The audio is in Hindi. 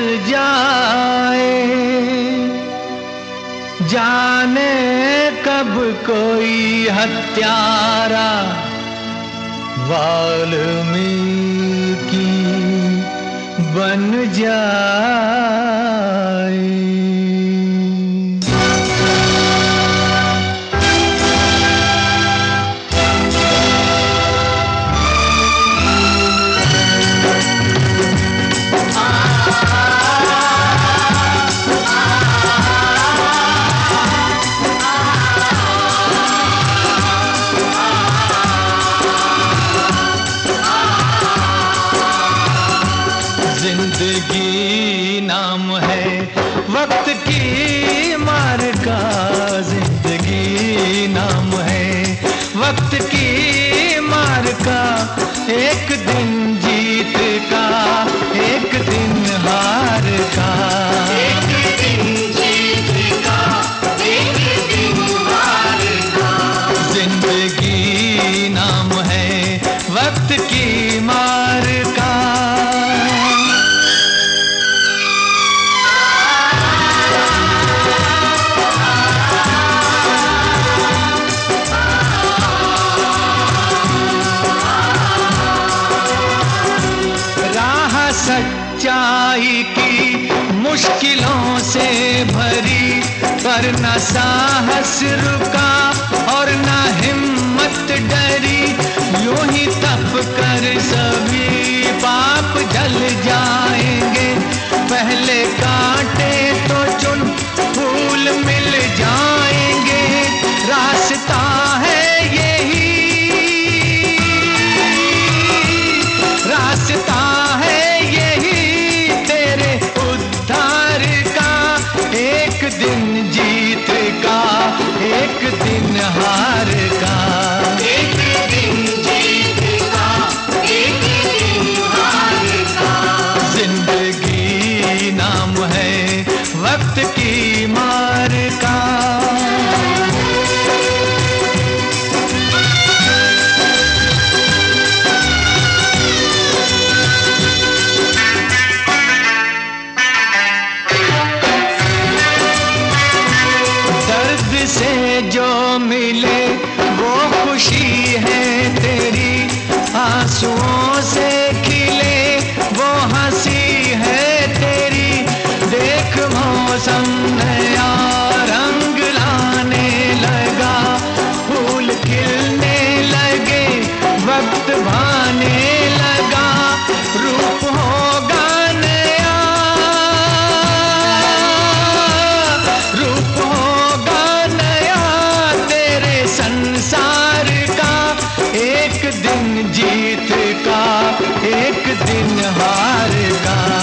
जाए, जाने कब कोई हत्यारा वाल्मीकि बन जाए। जिंदगी नाम है वक्त की मार का, जिंदगी नाम है वक्त की मार का। एक दिन जीत का, एक दिन हार का, एक दिन जीत का, एक दिन हार का। जिंदगी नाम है वक्त की मार का। सच्चाई की मुश्किलों से भरी, पर न साहस रुका और न हिम्मत डरी। यूं ही तप कर सभी पाप जल जाएंगे, पहले कांटे तो चुन फूल मिल जाएंगे। रास्ता है यही, रास्ता है यही तेरे उद्धार का। एक दिन जीत का, एक दिन हार का, एक दिन जीत का, एक दिन हार का। जिंदगी नाम है वक्त की मार का। से जो मिले वो खुशी है तेरी, आंसुओं से खिले वो हंसी है तेरी। देख मौसम नया रंग लाने लगा, फूल खिलने लगे, वक्त भाने लगा। रूप होगा नया, रूप संसार का। एक दिन जीत का, एक दिन हार का।